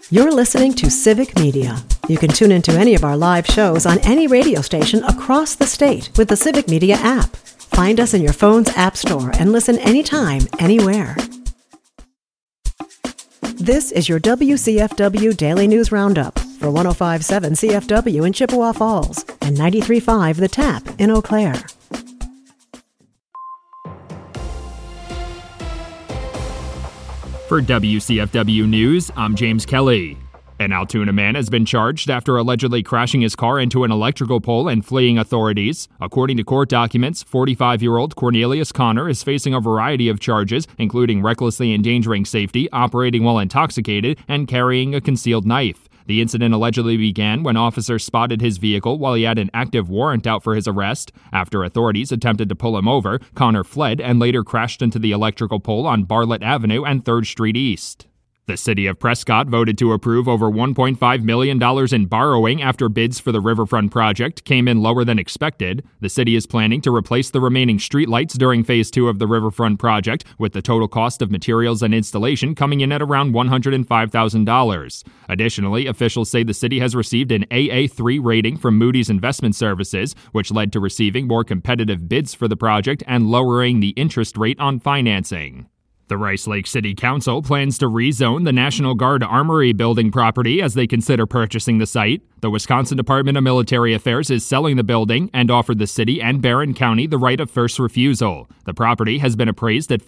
You're listening to Civic Media. You can tune into any of our live shows on any radio station across the state with the Civic Media app. Find us in your phone's app store and listen anytime, anywhere. This is your WCFW Daily News Roundup for 105.7 CFW in Chippewa Falls and 93.5 The Tap in Eau Claire. For WCFW News, I'm James Kelly. An Altoona man has been charged after allegedly crashing his car into an electrical pole and fleeing authorities. According to court documents, 45-year-old Cornelius Connor is facing a variety of charges, including recklessly endangering safety, operating while intoxicated, and carrying a concealed knife. The incident allegedly began when officers spotted his vehicle while he had an active warrant out for his arrest. After authorities attempted to pull him over, Connor fled and later crashed into the electrical pole on Bartlett Avenue and 3rd Street East. The city of Prescott voted to approve over $1.5 million in borrowing after bids for the Riverfront project came in lower than expected. The city is planning to replace the remaining streetlights during Phase 2 of the Riverfront project, with the total cost of materials and installation coming in at around $105,000. Additionally, officials say the city has received an AA3 rating from Moody's Investment Services, which led to receiving more competitive bids for the project and lowering the interest rate on financing. The Rice Lake City Council plans to rezone the National Guard Armory building property as they consider purchasing the site. The Wisconsin Department of Military Affairs is selling the building and offered the city and Barron County the right of first refusal. The property has been appraised at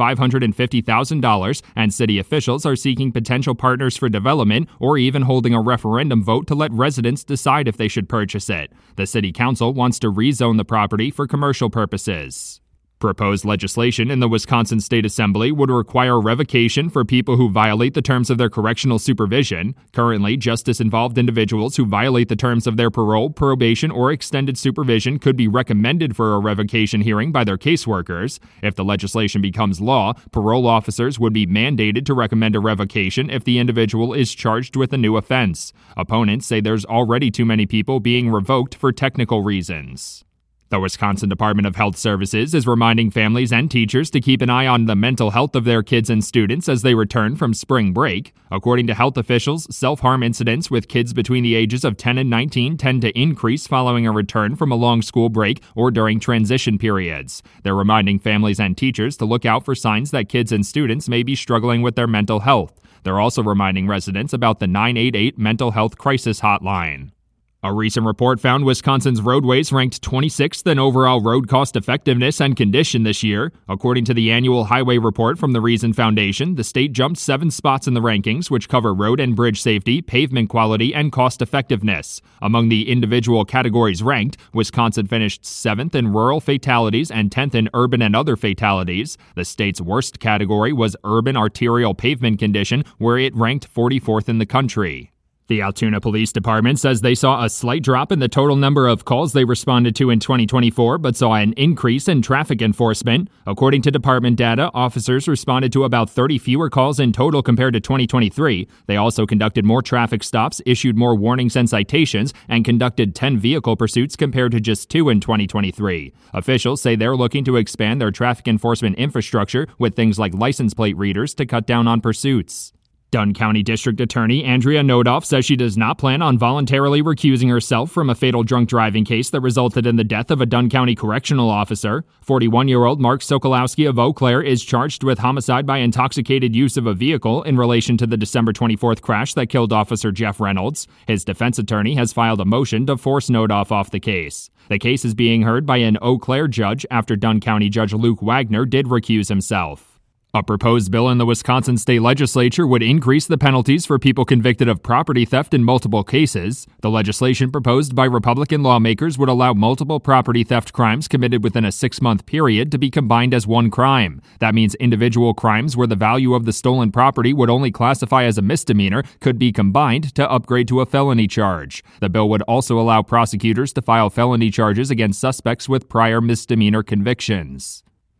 $550,000, and city officials are seeking potential partners for development or even holding a referendum vote to let residents decide if they should purchase it. The city council wants to rezone the property for commercial purposes. Proposed legislation in the Wisconsin State Assembly would require revocation for people who violate the terms of their correctional supervision. Currently, justice-involved individuals who violate the terms of their parole, probation, or extended supervision could be recommended for a revocation hearing by their caseworkers. If the legislation becomes law, parole officers would be mandated to recommend a revocation if the individual is charged with a new offense. Opponents say there's already too many people being revoked for technical reasons. The Wisconsin Department of Health Services is reminding families and teachers to keep an eye on the mental health of their kids and students as they return from spring break. According to health officials, self-harm incidents with kids between the ages of 10 and 19 tend to increase following a return from a long school break or during transition periods. They're reminding families and teachers to look out for signs that kids and students may be struggling with their mental health. They're also reminding residents about the 988 Mental Health Crisis Hotline. A recent report found Wisconsin's roadways ranked 26th in overall road cost effectiveness and condition this year. According to the annual highway report from the Reason Foundation, the state jumped 7 spots in the rankings, which cover road and bridge safety, pavement quality, and cost effectiveness. Among the individual categories ranked, Wisconsin finished 7th in rural fatalities and 10th in urban and other fatalities. The state's worst category was urban arterial pavement condition, where it ranked 44th in the country. The Altoona Police Department says they saw a slight drop in the total number of calls they responded to in 2024, but saw an increase in traffic enforcement. According to department data, officers responded to about 30 fewer calls in total compared to 2023. They also conducted more traffic stops, issued more warnings and citations, and conducted 10 vehicle pursuits compared to just 2 in 2023. Officials say they're looking to expand their traffic enforcement infrastructure with things like license plate readers to cut down on pursuits. Dunn County District Attorney Andrea Nodoff says she does not plan on voluntarily recusing herself from a fatal drunk driving case that resulted in the death of a Dunn County correctional officer. 41-year-old Mark Sokolowski of Eau Claire is charged with homicide by intoxicated use of a vehicle in relation to the December 24th crash that killed Officer Jeff Reynolds. His defense attorney has filed a motion to force Nodoff off the case. The case is being heard by an Eau Claire judge after Dunn County Judge Luke Wagner did recuse himself. A proposed bill in the Wisconsin state legislature would increase the penalties for people convicted of property theft in multiple cases. The legislation proposed by Republican lawmakers would allow multiple property theft crimes committed within a 6-month period to be combined as one crime. That means individual crimes where the value of the stolen property would only classify as a misdemeanor could be combined to upgrade to a felony charge. The bill would also allow prosecutors to file felony charges against suspects with prior misdemeanor convictions.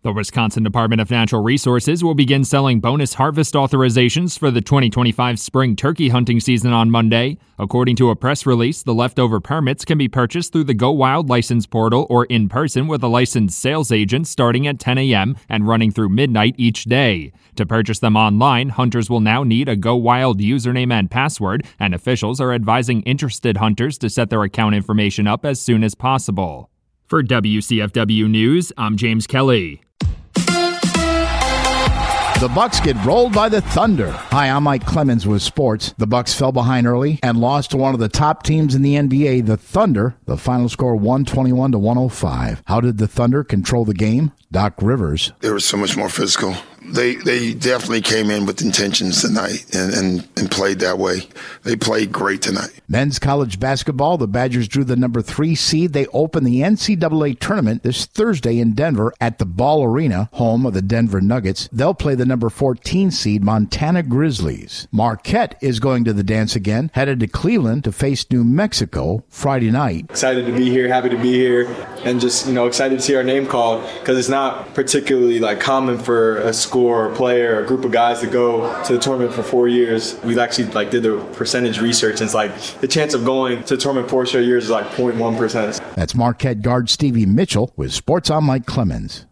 The Wisconsin Department of Natural Resources will begin selling bonus harvest authorizations for the 2025 spring turkey hunting season on Monday. According to a press release, the leftover permits can be purchased through the Go Wild license portal or in person with a licensed sales agent starting at 10 a.m. and running through midnight each day. To purchase them online, hunters will now need a Go Wild username and password, and officials are advising interested hunters to set their account information up as soon as possible. For WCFW News, I'm James Kelly. The Bucks get rolled by the Thunder. Hi, I'm Mike Clemens with sports. The Bucks fell behind early and lost to one of the top teams in the NBA, the Thunder. The final score 121-105. How did the Thunder control the game? Doc Rivers. They were so much more physical. They definitely came in with intentions tonight and played that way. They played great tonight. Men's college basketball, the Badgers drew the number 3 seed. They open the NCAA tournament this Thursday in Denver at the Ball Arena, home of the Denver Nuggets. They'll play the number 14 seed Montana Grizzlies. Marquette is going to the dance again, headed to Cleveland to face New Mexico Friday night. Excited to be here, happy to be here, and just, excited to see our name called, because it's not particularly common for a school or player or a group of guys to go to the tournament for 4 years. We've actually did the percentage research, and it's the chance of going to the tournament 4 straight years is 0.1%. That's Marquette guard Stevie Mitchell with Sports on Mike Clemens.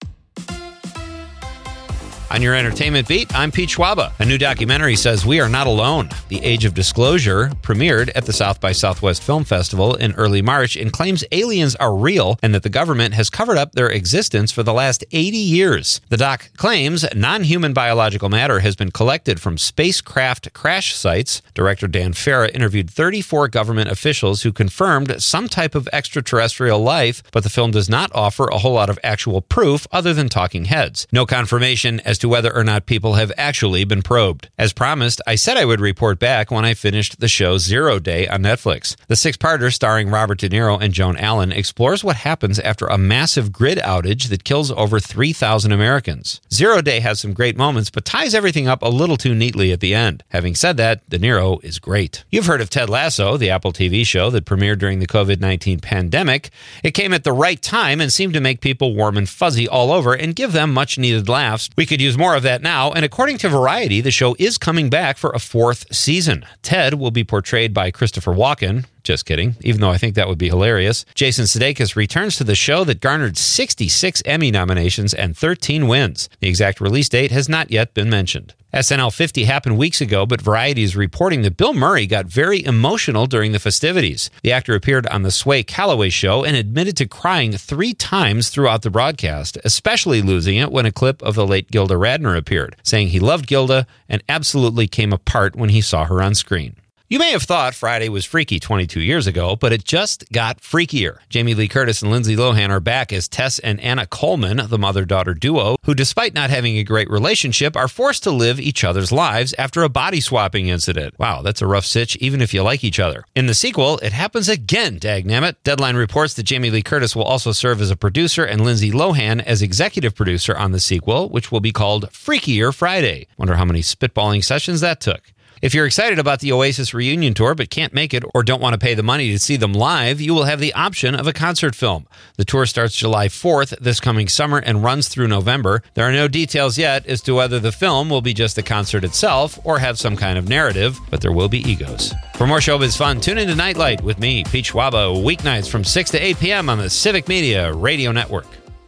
On your entertainment beat, I'm Pete Schwaba. A new documentary says we are not alone. The Age of Disclosure premiered at the South by Southwest Film Festival in early March and claims aliens are real and that the government has covered up their existence for the last 80 years. The doc claims non-human biological matter has been collected from spacecraft crash sites. Director Dan Farah interviewed 34 government officials who confirmed some type of extraterrestrial life, but the film does not offer a whole lot of actual proof other than talking heads. No confirmation as to whether or not people have actually been probed. As promised, I said I would report back when I finished the show 0 Day on Netflix. The 6-parter starring Robert De Niro and Joan Allen explores what happens after a massive grid outage that kills over 3,000 Americans. 0 Day has some great moments, but ties everything up a little too neatly at the end. Having said that, De Niro is great. You've heard of Ted Lasso, the Apple TV show that premiered during the COVID-19 pandemic. It came at the right time and seemed to make people warm and fuzzy all over and give them much-needed laughs. We could use more of that now, and according to Variety, the show is coming back for a 4th season. Ted will be portrayed by Christopher Walken. Just kidding, even though I think that would be hilarious. Jason Sudeikis returns to the show that garnered 66 Emmy nominations and 13 wins. The exact release date has not yet been mentioned. SNL 50 happened weeks ago, but Variety is reporting that Bill Murray got very emotional during the festivities. The actor appeared on the Sway Calloway show and admitted to crying 3 times throughout the broadcast, especially losing it when a clip of the late Gilda Radner appeared, saying he loved Gilda and absolutely came apart when he saw her on screen. You may have thought Friday was freaky 22 years ago, but it just got freakier. Jamie Lee Curtis and Lindsay Lohan are back as Tess and Anna Coleman, the mother-daughter duo, who, despite not having a great relationship, are forced to live each other's lives after a body-swapping incident. Wow, that's a rough sitch, even if you like each other. In the sequel, it happens again, dagnammit. Deadline reports that Jamie Lee Curtis will also serve as a producer and Lindsay Lohan as executive producer on the sequel, which will be called Freakier Friday. Wonder how many spitballing sessions that took. If you're excited about the Oasis reunion tour but can't make it or don't want to pay the money to see them live, you will have the option of a concert film. The tour starts July 4th this coming summer and runs through November. There are no details yet as to whether the film will be just the concert itself or have some kind of narrative, but there will be egos. For more showbiz fun, tune into Nightlight with me, Pete Schwaba, weeknights from 6 to 8 p.m. on the Civic Media Radio Network.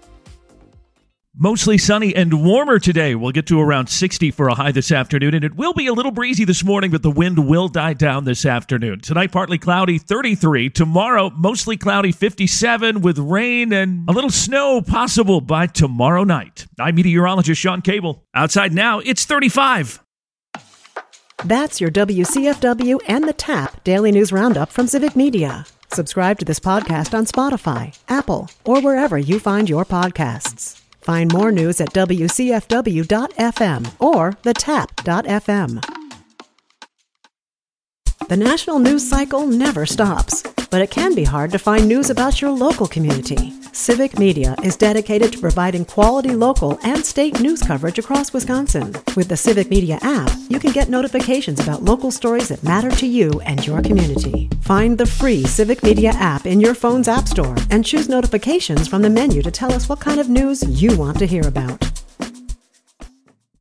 Mostly sunny and warmer today. We'll get to around 60 for a high this afternoon, and it will be a little breezy this morning, but the wind will die down this afternoon. Tonight, partly cloudy, 33. Tomorrow, mostly cloudy, 57, with rain and a little snow possible by tomorrow night. I'm meteorologist Sean Cable. Outside now, it's 35. That's your WCFW and the TAP Daily News Roundup from Civic Media. Subscribe to this podcast on Spotify, Apple, or wherever you find your podcasts. Find more news at WCFW.FM or thetap.fm. The national news cycle never stops, but it can be hard to find news about your local community. Civic Media is dedicated to providing quality local and state news coverage across Wisconsin. With the Civic Media app, you can get notifications about local stories that matter to you and your community. Find the free Civic Media app in your phone's app store and choose notifications from the menu to tell us what kind of news you want to hear about.